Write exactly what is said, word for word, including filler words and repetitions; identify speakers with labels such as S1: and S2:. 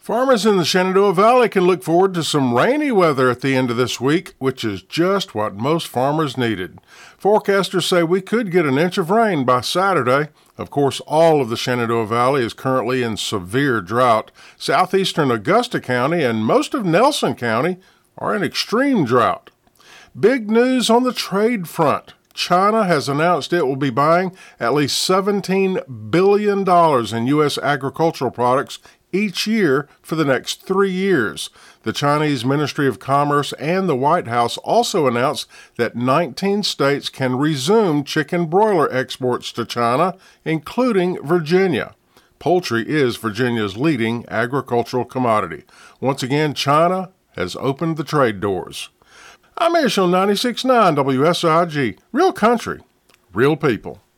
S1: Farmers in the Shenandoah Valley can look forward to some rainy weather at the end of this week, which is just what most farmers needed. Forecasters say we could get an inch of rain by Saturday. Of course, all of the Shenandoah Valley is currently in severe drought. Southeastern Augusta County and most of Nelson County are in extreme drought. Big news on the trade front. China has announced it will be buying at least seventeen billion dollars in U S agricultural products each year for the next three years. The Chinese Ministry of Commerce and the White House also announced that nineteen states can resume chicken broiler exports to China, including Virginia. Poultry is Virginia's leading agricultural commodity. Once again, China has opened the trade doors. I'm Ish on ninety-six point nine W S I G. Real country, real people.